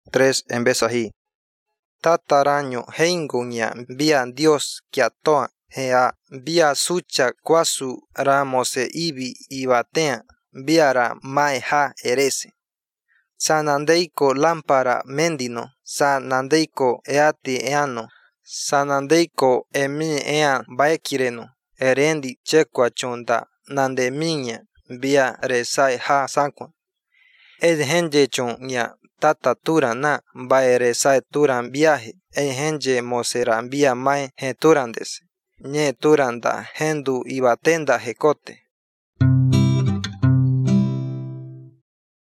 3 empieza ahí. Tataraño heinguña via Dios kiatoa ea via sucha kwasu ramose ibi ibatea viara maeja erese. Sanandeiko lámpara mendino, sanandeiko eati eano, sanandeiko emi ean baekireno, erendi chekwa chonda nande miña via resai ha sankwa. Edhenje chon nya tata turan na baere sai turan viaje, edhenje mosera via mae he turandes, nye turanda hendu ibatenda hekote.